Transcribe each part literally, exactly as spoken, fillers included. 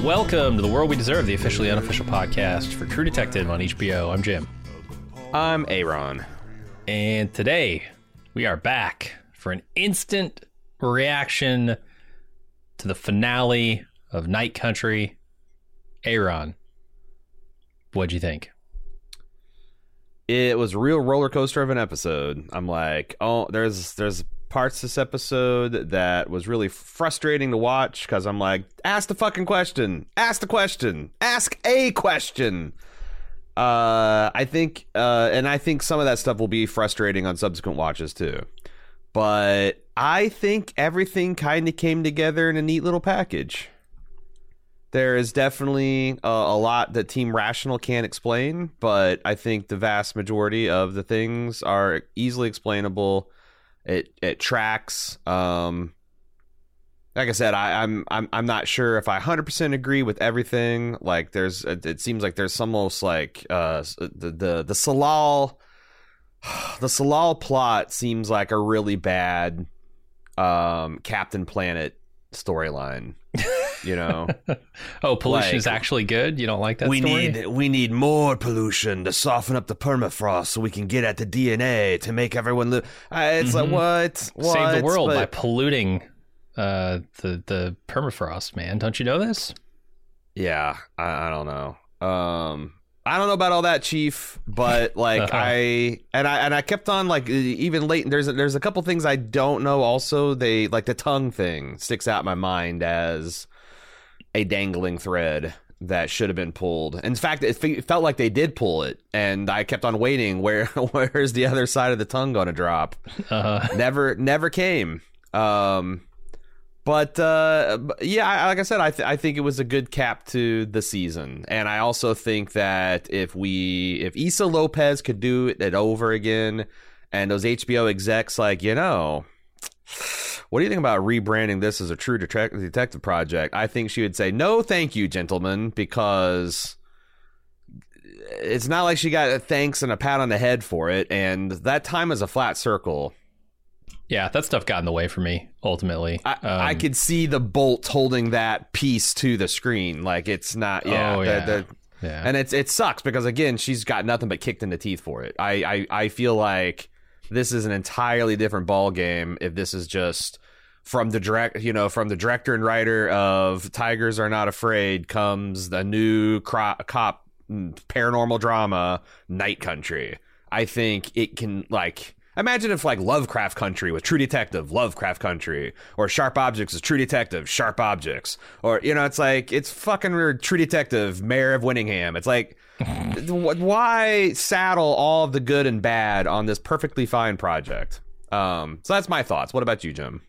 Welcome to The World We Deserve, the officially unofficial podcast for True Detective on H B O. I'm Jim. I'm Aaron. And today, we are back for an instant reaction to the finale of Night Country. Aaron, what'd you think? It was a real roller coaster of an episode. I'm like, oh, there's there's parts of this episode that was really frustrating to watch because I'm like, ask the fucking question, ask the question, ask a question. Uh, I think, uh, and I think some of that stuff will be frustrating on subsequent watches too. But I think everything kind of came together in a neat little package. There is definitely a, a lot that Team Rational can't explain, but I think the vast majority of the things are easily explainable. It it tracks. Um, like I said, I, I'm I'm I'm not sure if I one hundred percent agree with everything. Like, there's it, it seems like there's almost like uh the the the Salal the Salal plot seems like a really bad um Captain Planet storyline. You know, oh, pollution like, is actually good. You don't like that we story? need we need more pollution to soften up the permafrost so we can get at the D N A to make everyone live. Uh, it's Mhm. like what? what? Save the world But, by polluting uh, the the permafrost, man. Don't you know this? yeah, I, I don't know. Um, I don't know about all that, Chief. But like Uh-huh. I and I and I kept on like even late. There's a, there's a couple things I don't know. Also, they like the tongue thing sticks out in my mind as a dangling thread that should have been pulled. In fact, it, fe- it felt like they did pull it, and I kept on waiting. Where where's the other side of the tongue going to drop? Uh, Never, never came. Um, but uh, b- yeah, I, like I said, I th- I think it was a good cap to the season, and I also think that if we if Issa Lopez could do it over again, and those H B O execs like, you know, what do you think about rebranding this as a true detec- detective project? I think she would say, no, thank you, gentlemen, because it's not like she got a thanks and a pat on the head for it. And that time is a flat circle. yeah, that stuff got in the way for me, ultimately. I, Um, I could see the bolt holding that piece to the screen. Like, it's not, yeah. Oh, the- yeah. the- yeah. and it's it sucks because, again, she's got nothing but kicked in the teeth for it. I, I, I feel like this is an entirely different ball game if this is just from the direct, you know, from the director and writer of Tigers Are Not Afraid comes the new cro- cop paranormal drama, Night Country. I think it can, like, imagine if like Lovecraft Country was True Detective, Lovecraft Country, or Sharp Objects is True Detective, Sharp Objects, or, you know, it's like, it's fucking weird, True Detective, Mayor of Winningham. It's like, why saddle all of the good and bad on this perfectly fine project? Um, so that's my thoughts. What about you, Jim?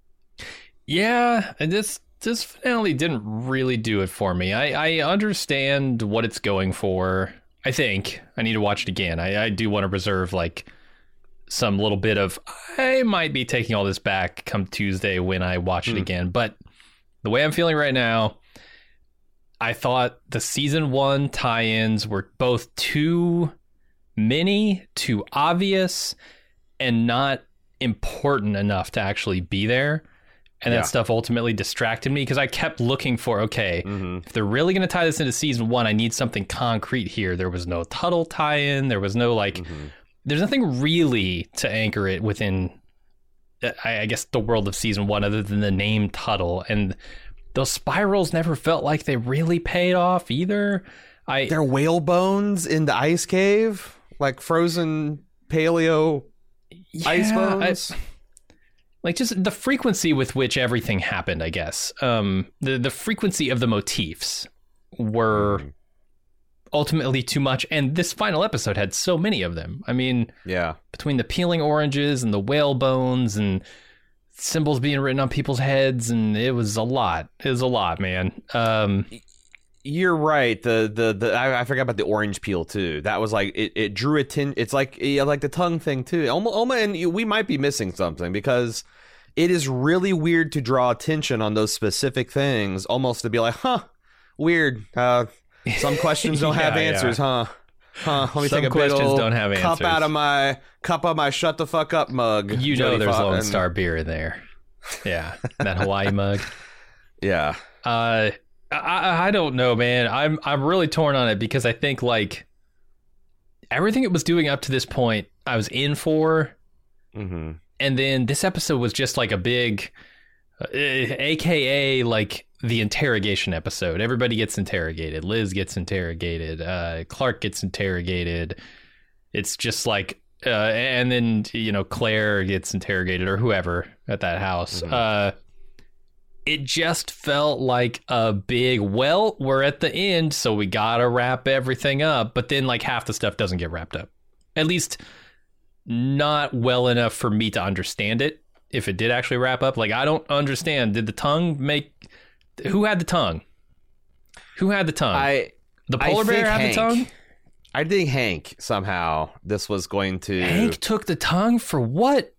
Yeah, and this this finale didn't really do it for me. I, I understand what it's going for. I think I need to watch it again. I, I do want to reserve like some little bit of I might be taking all this back come Tuesday when I watch it Mm. again. But the way I'm feeling right now, I thought the season one tie-ins were both too many, too obvious, and not important enough to actually be there. And Yeah. that stuff ultimately distracted me because I kept looking for, okay, Mm-hmm. if they're really going to tie this into season one, I need something concrete here. There was no Tuttle tie-in. There was no, like, Mm-hmm. there's nothing really to anchor it within, I, I guess, the world of season one other than the name Tuttle. And those spirals never felt like they really paid off either. I They're whale bones in the ice cave, like frozen paleo ice yeah, bones. I- like just the frequency with which everything happened, I guess. Um, the the frequency of the motifs were Mhm. ultimately too much, and this final episode had so many of them. I mean, Yeah. between the peeling oranges and the whale bones and symbols being written on people's heads, and it was a lot. It was a lot, man. Um, You're right. The the the I, I forgot about the orange peel too. That was like it, it drew attention. It's like yeah, like the tongue thing too. Almost, almost, and you- we might be missing something because it is really weird to draw attention on those specific things. Almost to be like, huh, weird. Uh, some questions don't have Yeah, yeah. answers, huh? Huh? Let me Some take a big questions old don't have cup answers. out of my cup of my shut the fuck up mug. you know, Jodie there's Foster- Lone and- Star beer in there. Yeah, that Hawaii mug. Yeah. Uh, I, I don't know, man. I'm I'm really torn on it because I think like everything it was doing up to this point, I was in for, Mm-hmm. and then this episode was just like a big, uh, A K A like the interrogation episode. Everybody gets interrogated. Liz gets interrogated. Uh, Clark gets interrogated. It's just like, uh, and then you know Claire gets interrogated or whoever at that house. Mm-hmm. Uh, it just felt like a big, well, we're at the end, so we gotta wrap everything up. But then like half the stuff doesn't get wrapped up. At least not well enough for me to understand it. If it did actually wrap up, like I don't understand. Did the tongue make? Who had the tongue? Who had the tongue? I the polar I bear think had Hank, the tongue. I think Hank somehow this was going to. Hank took the tongue for what?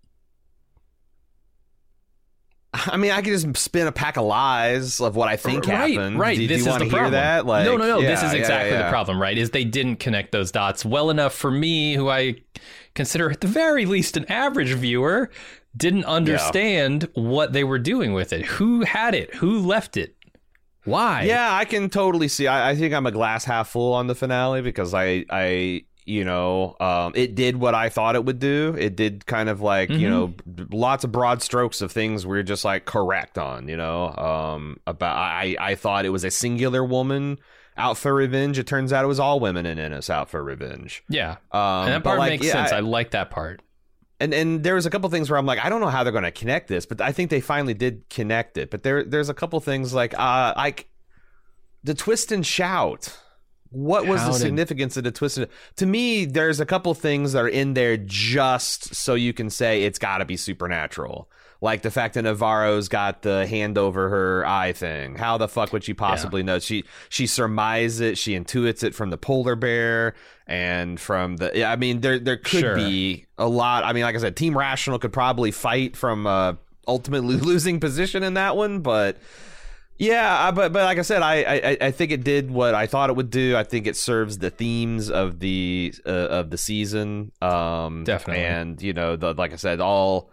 I mean, I could just spin a pack of lies of what I think right, happened. Right, Do, this do you is want the to hear problem. that? Like, no, no, no. yeah, this is yeah, exactly yeah. the problem, right? Is they didn't connect those dots well enough for me, who I consider at the very least an average viewer, didn't understand yeah. what they were doing with it. Who had it? Who left it? Why? Yeah, I can totally see. I, I think I'm a glass half full on the finale because I, I, you know, um, it did what I thought it would do. It did kind of like, mm-hmm. you know, lots of broad strokes of things we're just like correct on, you know, um, about, I, I thought it was a singular woman out for revenge. It turns out it was all women in Ennis out for revenge. Yeah. Um, and that part like, makes yeah, sense. I, I I like that part. And and there was a couple things where I'm like, I don't know how they're going to connect this, but I think they finally did connect it. But there there's a couple things like, uh, like the twist and shout. What was How the did- significance of the twist? And, to me, there's a couple things that are in there just so you can say it's got to be supernatural. Like the fact that Navarro's got the hand over her eye thing. How the fuck would she possibly know? She she surmises it. She intuits it from the polar bear and from the. I mean, there there could Sure. be a lot. I mean, like I said, Team Rational could probably fight from a ultimately losing position in that one, but. Yeah, I- but but like I said, I, I I think it did what I thought it would do. I think it serves the themes of the uh, of the season. Um, Definitely. And you know, the, like I said, all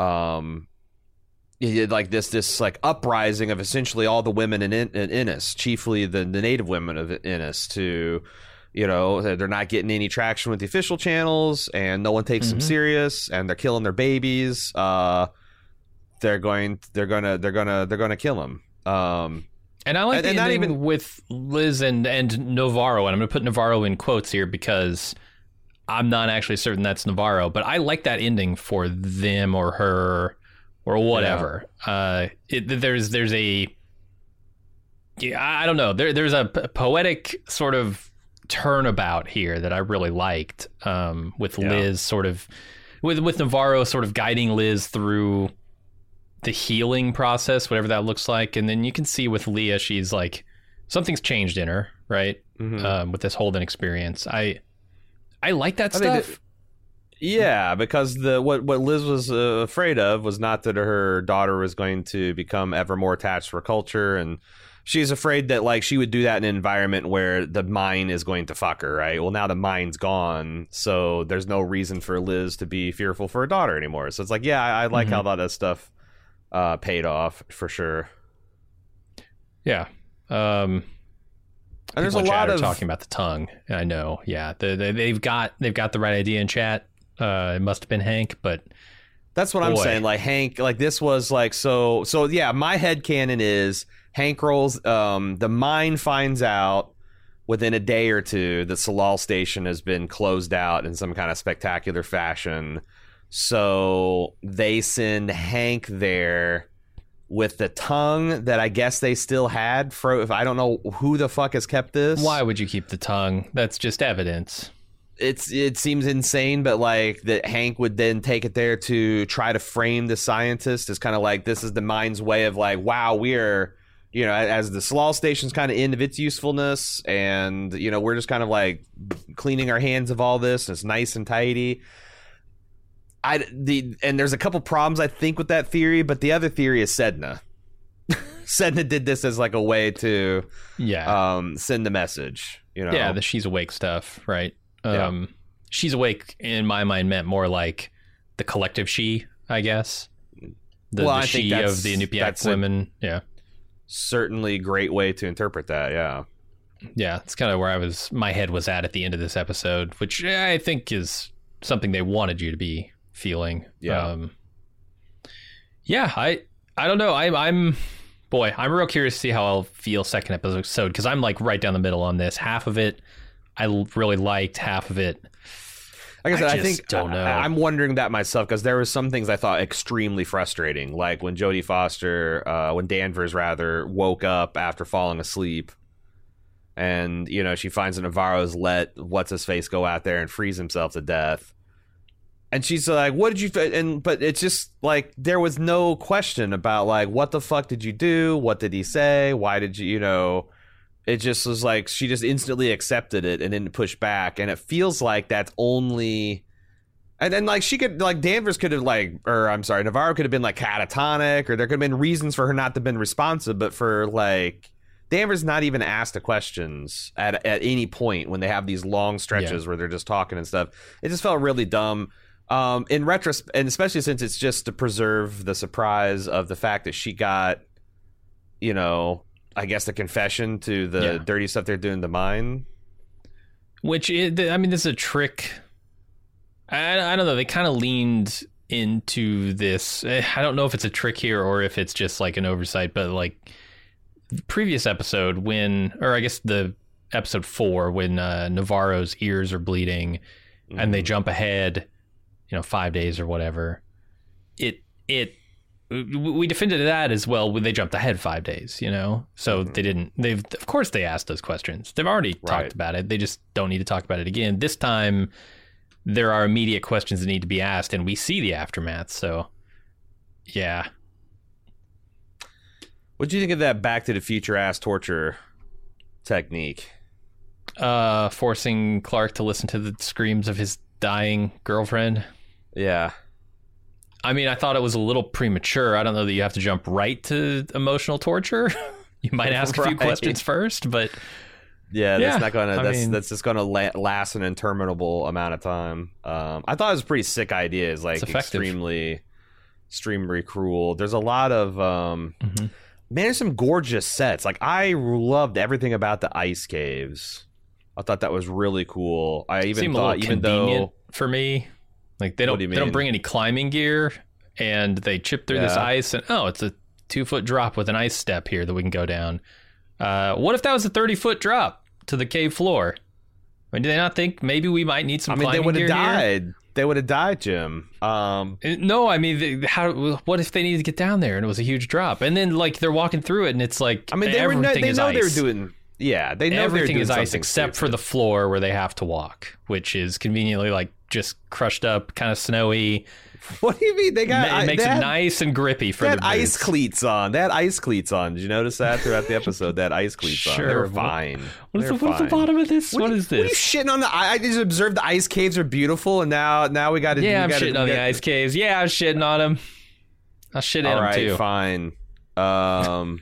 um, yeah, like this this like uprising of essentially all the women in in, in Ennis, chiefly the the native women of Ennis, to you know they're not getting any traction with the official channels, and no one takes Mhm. them serious, and they're killing their babies. Uh, they're going they're gonna they're gonna they're gonna kill them. Um, And I like And- the and not ending even- with Liz and, and Navarro, and I'm going to put Navarro in quotes here because I'm not actually certain that's Navarro, but I like that ending for them or her or whatever. Uh, it, there's there's a yeah, I don't know. There there's a p- poetic sort of turnabout here that I really liked. Um, with Yeah. Liz sort of with with Navarro sort of guiding Liz through the healing process, whatever that looks like. And then you can see with Leah, she's like, something's changed in her, right? mhm. Um, with this Holden experience. I I like that I think stuff. Yeah, because the what what Liz was uh, afraid of was not that her daughter was going to become ever more attached to her culture, and she's afraid that like she would do that in an environment where the mine is going to fuck her, right? Well, now the mine's gone, so there's no reason for Liz to be fearful for her daughter anymore. So it's like, yeah, I, I like Mhm. how all that stuff uh, paid off for sure. Yeah. Um, And there's people a in chat lot are of talking about the tongue. I know. Yeah. They, they, they've got they've got the right idea in chat. Uh, it must have been Hank, but That's what I'm Boy. saying. Like Hank, like this was like so. So yeah, my headcanon is Hank rolls. Um, the mine finds out within a day or two that Salal Station has been closed out in some kind of spectacular fashion. So they send Hank there with the tongue that I guess they still had. Fro- if I don't know who the fuck has kept this. why would you keep the tongue? That's just evidence. It's it seems insane, but like that Hank would then take it there to try to frame the scientist as kind of like this is the mind's way of like, wow, we're you know as the Salal Station's kind of end of its usefulness, and you know we're just kind of like cleaning our hands of all this. And it's nice and tidy. I the and there's a couple problems I think with that theory, but the other theory is Sedna. Sedna did this as like a way to Yeah. um, send the message. You know, Yeah, the she's awake stuff, right? Yeah. Um, she's awake in my mind meant more like the collective she, I guess. The, Well, the I think she that's- of the Inupiaq that's a- women. Yeah. certainly great way to interpret that. Yeah. Yeah, it's kind of where I was, my head was at at the end of this episode, which I think is something they wanted you to be feeling. Yeah. Um, yeah, I I don't know. I'm, I'm, boy, I'm real curious to see how I'll feel second episode, because I'm like right down the middle on this. Half of it I really liked, half of it Like I said, I, I think don't know. I, I'm wondering that myself, because there were some things I thought extremely frustrating, like when Jodie Foster, uh, when Danvers rather woke up after falling asleep, and you know she finds that Navarro's let what's his face go out there and freeze himself to death, and she's like, "What did you?" Th-? And but it's just like there was no question about like what the fuck did you do? What did he say? Why did you? You know. It just was like she just instantly accepted it and didn't push back. And it feels like that's only. And then, like, she could, like, Danvers could have, like, or I'm sorry, Navarro could have been, like, catatonic, or there could have been reasons for her not to have been responsive. But for, like, Danvers not even asked the questions at at any point when they have these long stretches yeah. where they're just talking and stuff. It just felt really dumb. Um, in retrospect, and especially since it's just to preserve the surprise of the fact that she got, you know. I guess the confession to the yeah. dirty stuff they're doing to mine. Which, is, I mean, this is a trick. I, I don't know. They kind of leaned into this. I don't know if it's a trick here or if it's just like an oversight, but like the previous episode when, or I guess the episode four, when uh, Navarro's ears are bleeding mm. and they jump ahead, you know, five days or whatever. It, it, we defended that as well when they jumped ahead five days, you know, so mm-hmm. they didn't, they've, of course they asked those questions. They've already right. talked about it. They just don't need to talk about it again. This time there are immediate questions that need to be asked and we see the aftermath. So yeah. What do you think of that Back to the Future ass torture technique? Uh, forcing Clark to listen to the screams of his dying girlfriend. Yeah. I mean, I thought it was a little premature. I don't know that you have to jump right to emotional torture. You might ask right. a few questions first, but yeah, that's yeah, not gonna. I That's mean, that's just gonna la- last an interminable amount of time. Um, I thought it was a pretty sick idea. It's like it's extremely, extremely cruel. There's a lot of um, mm-hmm. man. There's some gorgeous sets. Like I loved everything about the ice caves. I thought that was really cool. I even Seemed thought, even though for me. Like they don't, do they don't bring any climbing gear, and they chip through yeah. this ice, and oh, it's a two foot drop with an ice step here that we can go down. Uh, what if that was a thirty foot drop to the cave floor? I mean, do they not think maybe we might need some? I mean, climbing they would have died. Here? They would have died, Jim. Um, no, I mean, they, how? What if they needed to get down there and it was a huge drop, and then like they're walking through it, and it's like I mean, they were no, they know they were doing. Yeah, they know everything is ice except stupid. For the floor where they have to walk, which is conveniently like just crushed up, kind of snowy. What do you mean? They got it makes it had, nice and grippy for they the had ice cleats on. They had ice cleats on. Did you notice that throughout the episode? They had ice cleats sure. on. They were fine. What is, the, what is the bottom of this? What, what you, is this? What are you shitting on the? I just observed the ice caves are beautiful, and now now we got to. Yeah, I'm gotta, shitting on the ice caves. Yeah, I'm shitting on them. I'll shit in All them right, too. Fine. Um.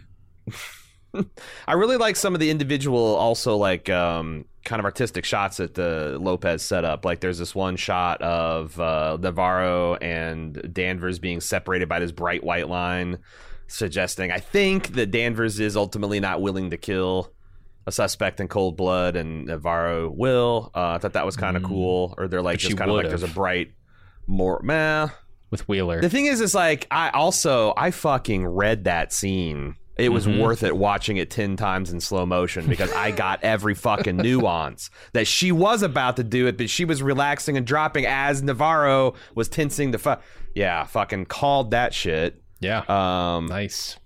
I really like some of the individual, also like um, kind of artistic shots that the Lopez set up. Like there's this one shot of uh, Navarro and Danvers being separated by this bright white line, suggesting I think that Danvers is ultimately not willing to kill a suspect in cold blood, and Navarro will. Uh, I thought that was kind of mm. cool. Or they're like but just kind of like there's a bright more meh with Wheeler. The thing is, is like I also I fucking read that scene. It was mm-hmm. worth it watching it ten times in slow motion because I got every fucking nuance that she was about to do it, but she was relaxing and dropping as Navarro was tensing the fu- yeah, fucking called that shit. Yeah. Um, nice.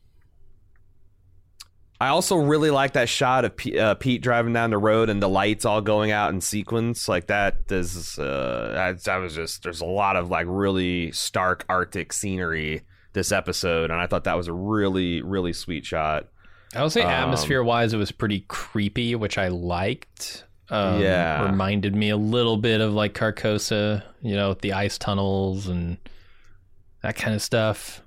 I also really like that shot of P- uh, Pete driving down the road and the lights all going out in sequence like that. Is uh, I, I was just there's a lot of like really stark Arctic scenery this episode, and I thought that was a really, really sweet shot. I would say um, atmosphere-wise, it was pretty creepy, which I liked. Um, yeah. Reminded me a little bit of like Carcosa, you know, with the ice tunnels and that kind of stuff.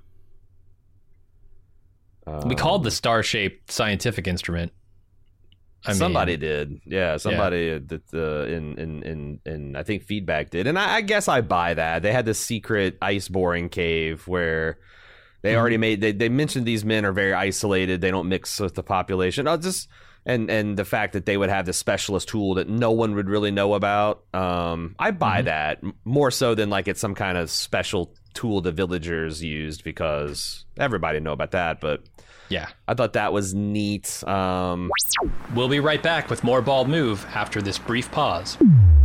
Um, we called the star-shaped scientific instrument. I somebody mean, did, yeah. Somebody yeah. that uh, in, in in in I think Feedback did, and I, I guess I buy that. They had this secret ice boring cave where They Mm-hmm. already made. They, they mentioned these men are very isolated. They don't mix with the population. I'll just and and the fact that they would have this specialist tool that no one would really know about. Um, I buy Mm-hmm. that m- more so than like it's some kind of special tool the villagers used, because everybody know about that. But Yeah. I thought that was neat. Um, We'll be right back with more Bald Move after this brief pause.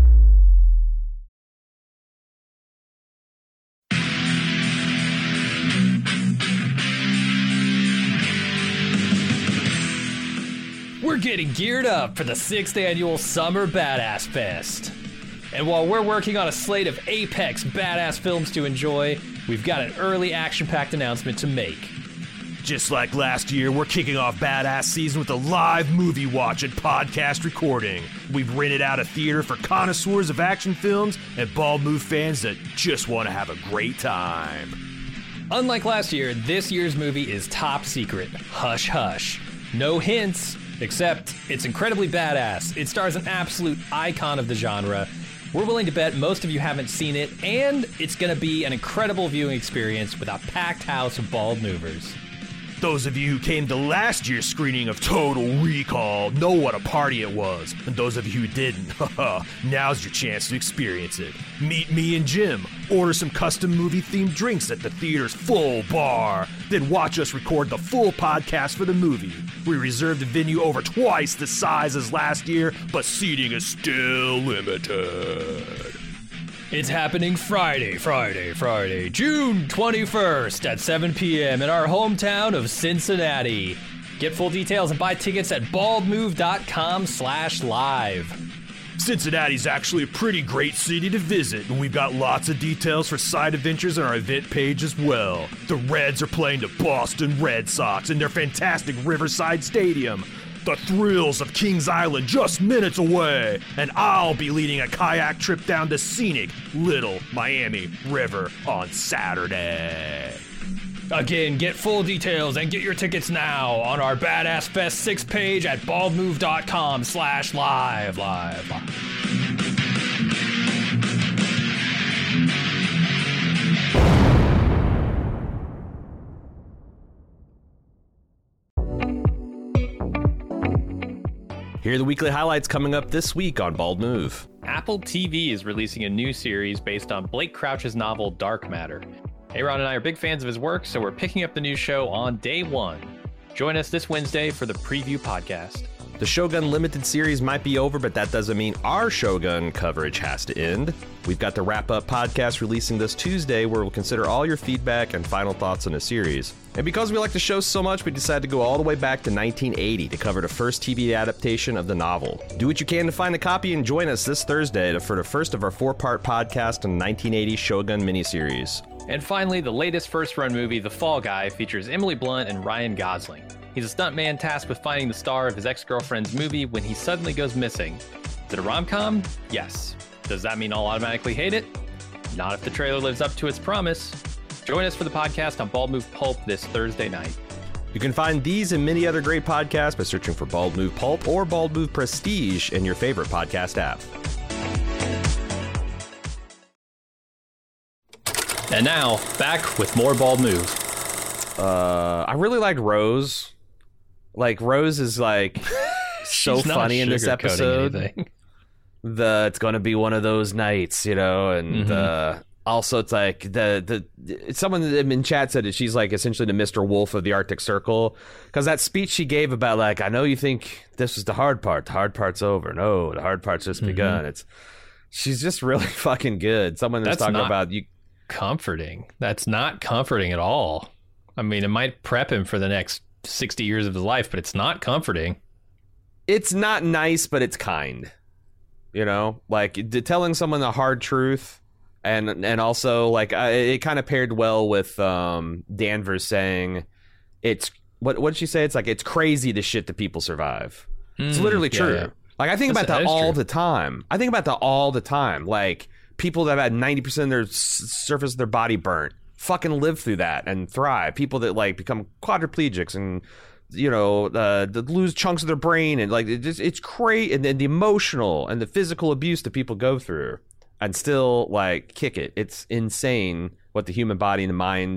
We're getting geared up for the sixth annual Summer Badass Fest. And while we're working on a slate of apex badass films to enjoy, we've got an early action-packed announcement to make. Just like last year, we're kicking off Badass Season with a live movie watch and podcast recording. We've rented out a theater for connoisseurs of action films and Bald Move fans that just want to have a great time. Unlike last year, this year's movie is top secret. Hush hush. No hints, except it's incredibly badass. It stars an absolute icon of the genre. We're willing to bet most of you haven't seen it, and it's going to be an incredible viewing experience with a packed house of bald movers. Those of you who came to last year's screening of Total Recall know what a party it was. And those of you who didn't, haha, now's your chance to experience it. Meet me and Jim, order some custom movie-themed drinks at the theater's full bar, then watch us record the full podcast for the movie. We reserved the venue over twice the size as last year, but seating is still limited. It's happening Friday, Friday, Friday, June twenty-first at seven p.m. in our hometown of Cincinnati. Get full details and buy tickets at baldmove.com slash live. Cincinnati's actually a pretty great city to visit, and we've got lots of details for side adventures on our event page as well. The Reds are playing the Boston Red Sox in their fantastic Riverside Stadium. The thrills of Kings Island just minutes away, and I'll be leading a kayak trip down the scenic Little Miami River on Saturday. Again, get full details and get your tickets now on our Badass Fest six page at baldmove.com slash live, live, live. here are the weekly highlights coming up this week on Bald Move. Apple T V is releasing a new series based on Blake Crouch's novel Dark Matter. Aaron and I are big fans of his work, so we're picking up the new show on day one. Join us this Wednesday for the preview podcast. The Shogun Limited series might be over, but that doesn't mean our Shogun coverage has to end. We've got the wrap-up podcast releasing this Tuesday, where we'll consider all your feedback and final thoughts on the series. And because we like the show so much, we decided to go all the way back to nineteen eighty to cover the first T V adaptation of the novel. Do what you can to find a copy and join us this Thursday for the first of our four-part podcast on the nineteen eighty Shogun miniseries. And finally, the latest first-run movie, The Fall Guy, features Emily Blunt and Ryan Gosling. He's a stuntman tasked with finding the star of his ex-girlfriend's movie when he suddenly goes missing. Is it a rom-com? Yes. Does that mean I'll automatically hate it? Not if the trailer lives up to its promise. Join us for the podcast on Bald Move Pulp this Thursday night. You can find these and many other great podcasts by searching for Bald Move Pulp or Bald Move Prestige in your favorite podcast app. And now, back with more Bald Move. Uh, I really liked Rose. Like, Rose is like so She's not funny in this sugarcoating episode. anything. The it's gonna be one of those nights, you know, and Mhm. uh, also it's like the the someone in chat said that she's like essentially the Mister Wolf of the Arctic Circle, because that speech she gave about like, I know you think this is the hard part, the hard part's over. No, the hard part's just Mhm. begun. It's she's just really fucking good. Someone was That's talking not- about you. Comforting. That's not comforting at all. I mean, it might prep him for the next sixty years of his life, but it's not comforting. It's not nice, but it's kind. You know, like d- telling someone the hard truth, and and also like I, it kind of paired well with um, Danvers saying, "It's what what did she say? It's like it's crazy the shit that people survive." It's Mm, literally yeah, true. yeah. Like I think That's- about that that is all true. the time. I think about that all the time. Like people that have had ninety percent of their s- surface of their body burnt, fucking live through that and thrive. People that like become quadriplegics and you know uh, that lose chunks of their brain and like it just, it's crazy. And then the emotional and the physical abuse that people go through and still like kick it. It's insane what the human body and the mind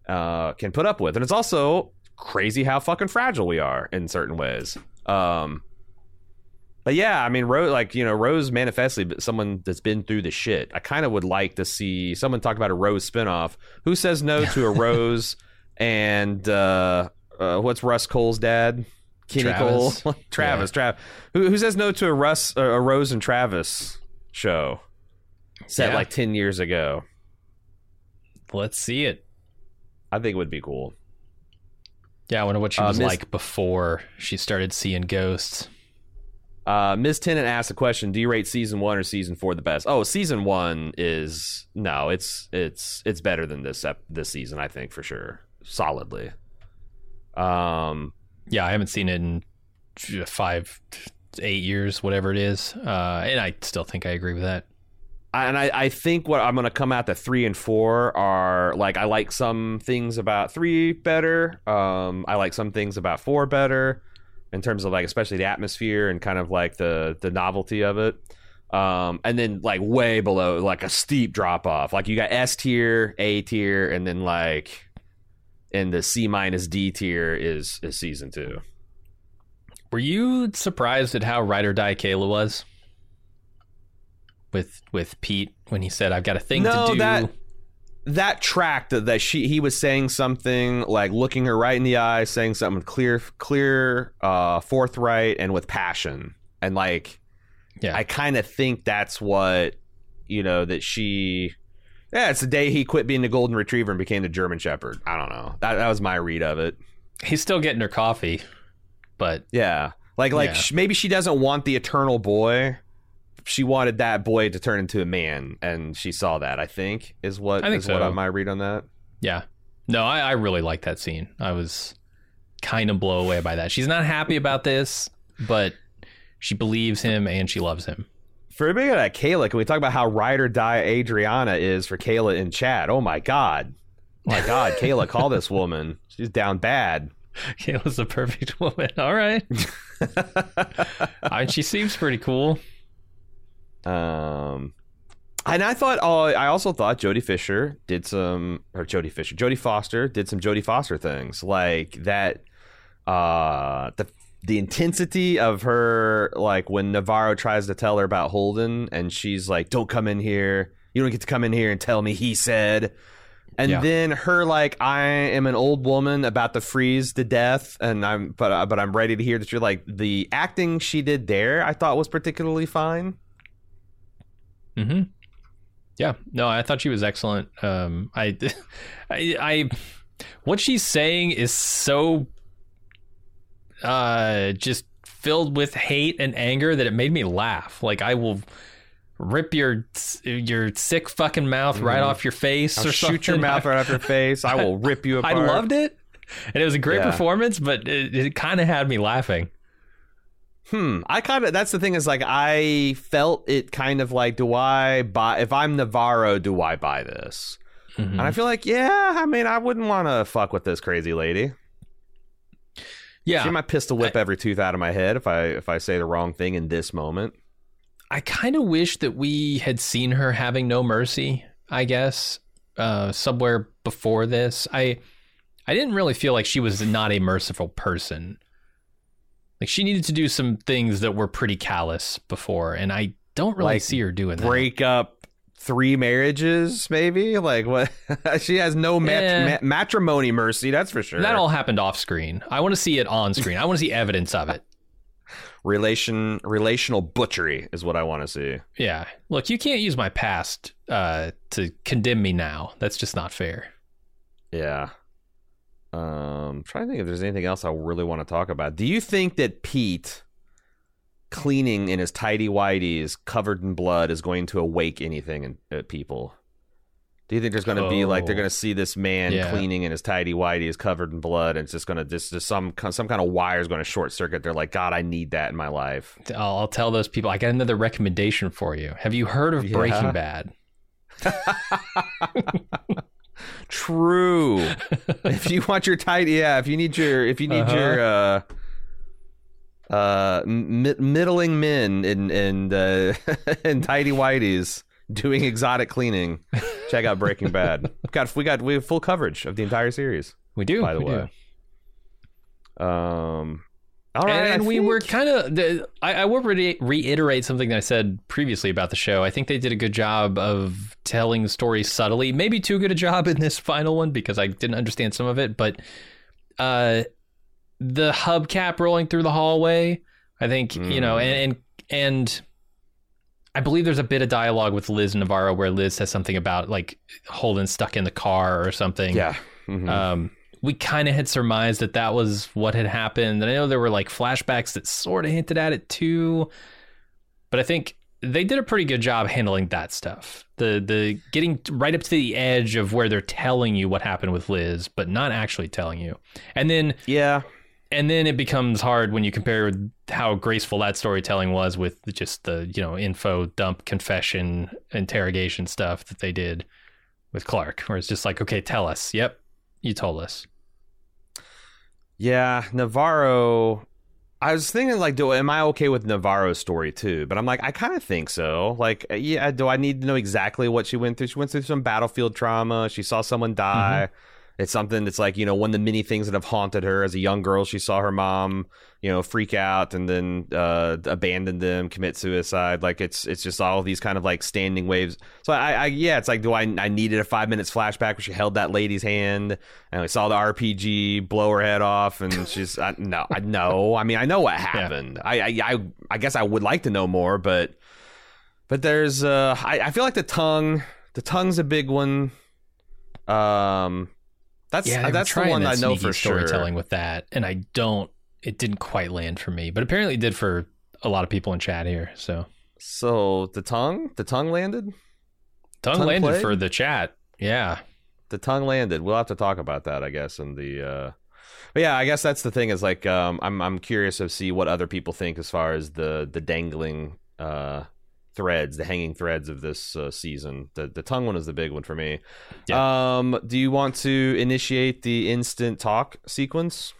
uh, can put up with. And it's also crazy how fucking fragile we are in certain ways. Um, but yeah, I mean, Rose, like, you know, Rose manifestly someone that's been through the shit. I kind of would like to see someone talk about a Rose spinoff. Who says no to a Rose and uh, uh, what's Russ Cole's dad? Kenny Travis. Cole, Travis, Yeah. Travis. Who, who says no to a Russ, uh, a Rose and Travis show set Yeah. like ten years ago? Let's see it. I think it would be cool. Yeah, I wonder what she Uh, was Miss- like before she started seeing ghosts. Uh, Miz Tennant asked a question: do you rate season one or season four the best? Oh, season one is no, it's it's it's better than this ep- this season, I think, for sure, solidly. Um. Yeah, I haven't seen it in five, eight years, whatever it is, uh, and I still think I agree with that. And I, I think what I'm going to come out to three and four are like, I like some things about three better. Um, I like some things about four better in terms of like, especially the atmosphere and kind of like the, the novelty of it. Um, and then like way below, like a steep drop off. Like you got S tier, A tier, and then like in the C minus D tier is, is season two. Were you surprised at how ride or die Kayla was with with Pete when he said, "I've got a thing No, to do"? that that track that, that she he was saying something like looking her right in the eye, saying something clear, clear, uh, forthright, and with passion. And like, Yeah, I kind of think that's what, you know, that she. Yeah, it's the day he quit being the golden retriever and became the German Shepherd. I don't know. That that was my read of it. he's still getting her coffee, but Yeah, like like Yeah. sh- maybe she doesn't want the eternal boy. She wanted that boy to turn into a man, and she saw that. I think is what I think is what so. my read on that. yeah, no, I, I really like that scene. I was kind of blown away by that. She's not happy about this, but she believes him and she loves him. For a minute at Kayla, can we talk about how ride or die Adriana is for Kayla in chat? Oh my god. Oh my god, Kayla, call this woman. She's down bad. Kayla's a perfect woman. All right. I mean, she seems pretty cool. Um and I thought oh I also thought Jodie Fisher did some or Jodie Fisher, Jodie Foster did some Jodie Foster things. Like that uh the the intensity of her, like when Navarro tries to tell her about Holden and she's like, don't come in here. You don't get to come in here and tell me he said. And Yeah. then her like, I am an old woman about to freeze to death, and I'm but uh, but I'm ready to hear that you're like the acting she did there. I thought was particularly fine. Mm-hmm. Yeah, no, I thought she was excellent. Um, I, I, I, what she's saying is so, uh, just filled with hate and anger that it made me laugh. Like, I will rip your your sick fucking mouth right Mhm. off your face, I'll or shoot something. your mouth right off your face. I will rip you I apart. loved it, and it was a great Yeah. performance, but it, it kind of had me laughing. Hmm. I kind of. That's the thing is like I felt it kind of like, do I buy? If I'm Navarro, do I buy this? Mhm. And I feel like, yeah. I mean, I wouldn't want to fuck with this crazy lady. Yeah, She might pistol whip every tooth out of my head if I if I say the wrong thing in this moment. I kind of wish that we had seen her having no mercy, I guess, uh, somewhere before this. I I didn't really feel like she was not a merciful person. Like, she needed to do some things that were pretty callous before, and I don't really Like see her doing that. Break up three marriages, maybe. Like what? She has no mat- Eh. ma- matrimony mercy. That's for sure. That all happened off screen. I want to see it on screen. I want to see evidence of it. Relation relational butchery is what I want to see. Yeah. Look, you can't use my past uh, to condemn me now. That's just not fair. Yeah. Um, trying to think if there's anything else I really want to talk about. Do you think that Pete cleaning in his tidy whities covered in blood is going to awake anything in uh, people? Do you think there's going to be like they're Oh. going to see this man Yeah. cleaning in his tidy whities covered in blood, and it's just going to just, just some some kind of wire is going to short circuit? They're like, God, I need that in my life. I'll, I'll tell those people. I got another recommendation for you. Have you heard of Yeah. Breaking Bad? True. If you want your tidy, yeah. If you need your, if you need Uh-huh. your, uh, uh, mi- middling men and and uh, and tidy whities, doing exotic cleaning, check out Breaking Bad. We got we got we have full coverage of the entire series. We do, by the we way. Do. Um, all right, and, and I we think... were kind of. I, I will re- reiterate something that I said previously about the show. I think they did a good job of telling the story subtly. Maybe too good a job in this final one because I didn't understand some of it. But uh, the hubcap rolling through the hallway, I think mm. you know, and, and and I believe there's a bit of dialogue with Liz Navarro where Liz says something about like Holden stuck in the car or something. Yeah. Mm-hmm. Um, we kind of had surmised that that was what had happened. And I know there were like flashbacks that sort of hinted at it too. But I think they did a pretty good job handling that stuff. The the getting right up to the edge of where they're telling you what happened with Liz, but not actually telling you. And then yeah. And then it becomes hard when you compare how graceful that storytelling was with just the, you know, info dump, confession, interrogation stuff that they did with Clark, where it's just like, okay, tell us. Yep, you told us. Yeah, Navarro. I was thinking, like, do am I okay with Navarro's story too? But I'm like, I kind of think so. Like, yeah, do I need to know exactly what she went through? She went through some battlefield trauma. She saw someone die. Mm-hmm. It's something that's like, you know, one of the many things that have haunted her as a young girl. She saw her mom, you know, freak out and then uh, abandon them, commit suicide. Like it's it's just all these kind of like standing waves. So I, I yeah, it's like, do I I needed a five minutes flashback where she held that lady's hand and we saw the R P G blow her head off and she's I, no I know I mean I know what happened. Yeah. I, I I I guess I would like to know more, but but there's uh I, I feel like the tongue the tongue's a big one. Um. That's yeah, that's the one I know for sure. Storytelling with that, and I don't. It didn't quite land for me, but apparently it did for a lot of people in chat here. So, so the tongue, the tongue landed. Tongue, tongue landed played? For the chat. Yeah, the tongue landed. We'll have to talk about that, I guess. In the, uh... but yeah, I guess that's the thing. Is like, um, I'm I'm curious to see what other people think as far as the the dangling uh, threads, the hanging threads of this uh, season. The the tongue one is the big one for me. Yeah. Um, do you want to initiate the instant talk sequence?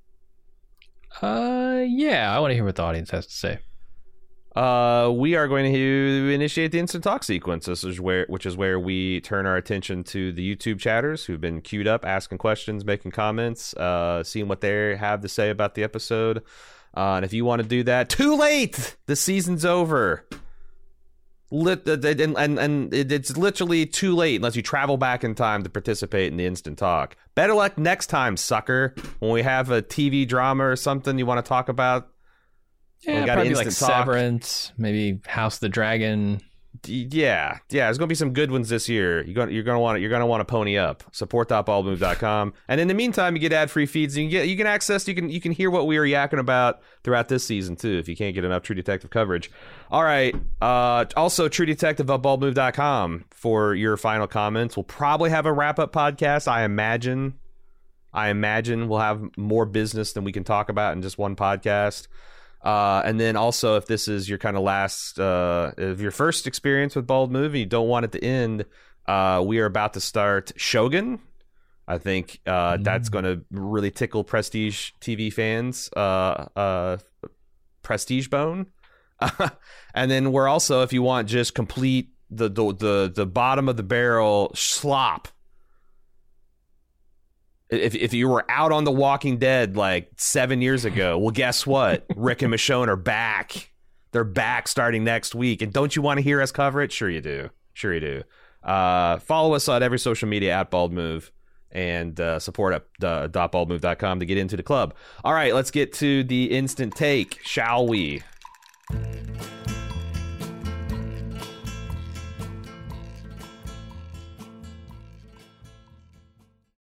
Uh, yeah, I want to hear what the audience has to say. Uh, we are going to initiate the instant talk sequence. This is where, which is where we turn our attention to the YouTube chatters who've been queued up, asking questions, making comments, uh, seeing what they have to say about the episode. Uh, and if you want to do that, too late. The season's over. Lit, and, and, and it's literally too late unless you travel back in time to participate in the instant talk. Better luck next time, sucker. When we have a T V drama or something you want to talk about. Yeah, probably like talk. Severance, maybe House of the Dragon. Yeah, yeah. There's gonna be some good ones this year. You're gonna you're gonna want to you're gonna want to pony up. support dot bald move dot com, and in the meantime, you get ad free feeds. And you get you can access you can you can hear what we are yakking about throughout this season too. If you can't get enough True Detective coverage. All right. Uh, also, True Detective dot bald move dot com for your final comments. We'll probably have a wrap up podcast. I imagine. I imagine we'll have more business than we can talk about in just one podcast. Uh, and then also, if this is your kind of last, uh, if your first experience with Bald Move, you don't want it to end, uh, we are about to start Shogun. I think uh, mm. that's going to really tickle Prestige T V fans, uh, uh, Prestige Bone. And then we're also, if you want just complete the the the, the bottom of the barrel slop. If if you were out on The Walking Dead like seven years ago, well, guess what? Rick and Michonne are back. They're back starting next week. And don't you want to hear us cover it? Sure you do. Sure you do. Uh, follow us on every social media at Bald Move and uh, support at uh, dot bald move dot com to get into the club. All right, let's get to the instant take, shall we?